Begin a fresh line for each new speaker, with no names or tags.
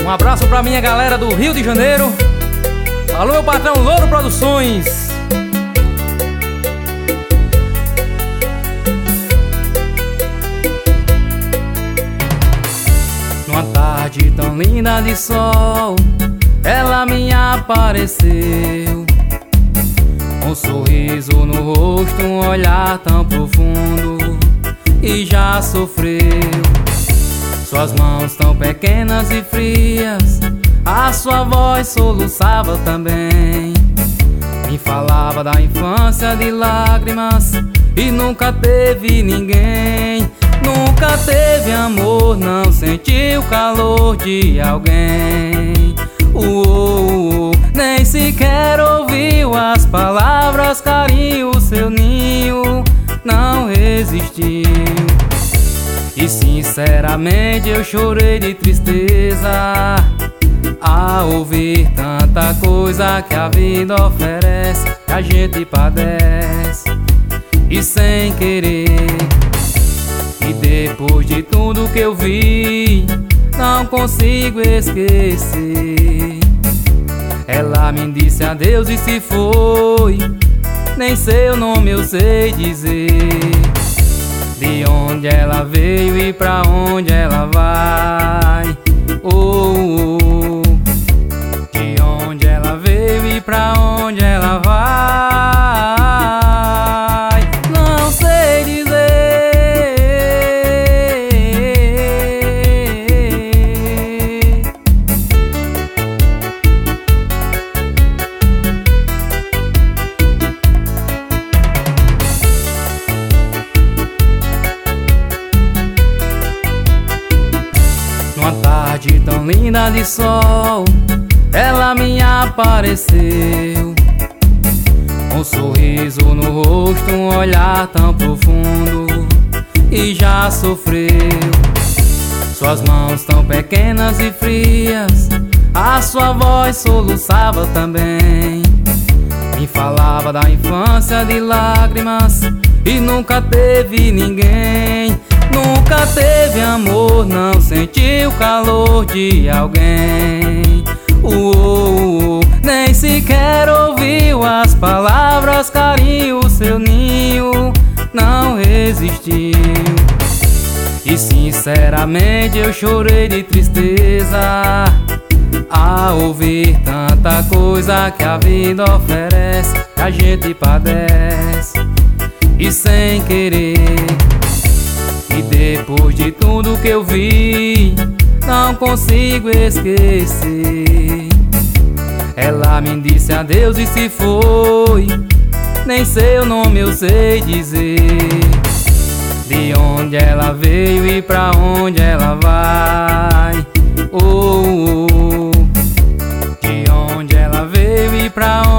Um abraço pra minha galera do Rio de Janeiro. Alô, meu patrão Louro Produções. Numa tarde tão linda de sol, ela me apareceu, um sorriso no rosto, um olhar tão profundo, e já sofreu. Suas mãos tão pequenas e frias, a sua voz soluçava também. Me falava da infância de lágrimas e nunca teve ninguém. Nunca teve amor, não sentiu o calor de alguém. Nem sequer ouviu as palavras carinho, seu ninho não resistiu. E sinceramente eu chorei de tristeza a ouvir tanta coisa que a vida oferece, que a gente padece e sem querer. E depois de tudo que eu vi, não consigo esquecer. Ela me disse adeus e se foi, nem seu nome eu sei dizer. De onde ela veio e pra onde ela vai. De onde ela veio e pra onde ela vai, não sei dizer. Numa tarde tão linda de sol, ela me apareceu, um sorriso no rosto, um olhar tão profundo, e já sofreu. Suas mãos tão pequenas e frias, a sua voz soluçava também. Me falava da infância de lágrimas e nunca teve ninguém. Nunca teve amor, não sentiu o calor de alguém. Nem sequer ouviu as palavras carinho, seu ninho não resistiu. E sinceramente eu chorei de tristeza a ouvir tanta coisa que a vida oferece, que a gente padece e sem querer. E depois de tudo que eu vi, não consigo esquecer. Ela me disse adeus e se foi, nem seu nome eu sei dizer. De onde ela veio e pra onde ela vai. De onde ela veio e pra